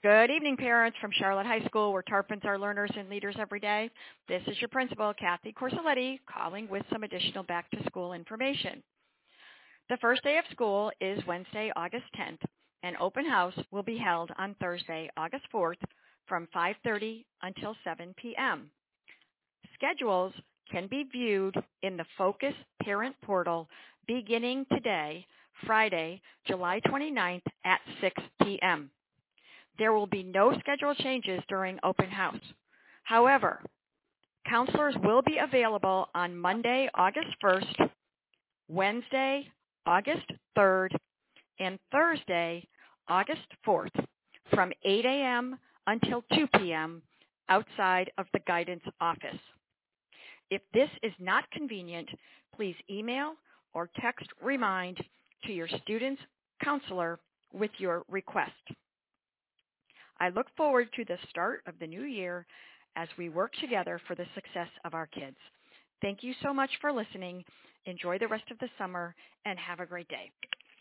Good evening, parents from Charlotte High School, where Tarpons are learners and leaders every day. This is your principal, Kathy Corsoletti, calling with some additional back-to-school information. The first day of school is Wednesday, August 10th, and open house will be held on Thursday, August 4th from 5:30 until 7 p.m. Schedules can be viewed in the Focus Parent Portal beginning today, Friday, July 29th at 6 p.m. There will be no schedule changes during open house. However, counselors will be available on Monday, August 1st, Wednesday, August 3rd, and Thursday, August 4th, from 8 a.m. until 2 p.m. outside of the guidance office. If this is not convenient, please email or text remind to your student's counselor with your request. I look forward to the start of the new year as we work together for the success of our kids. Thank you so much for listening. Enjoy the rest of the summer and have a great day.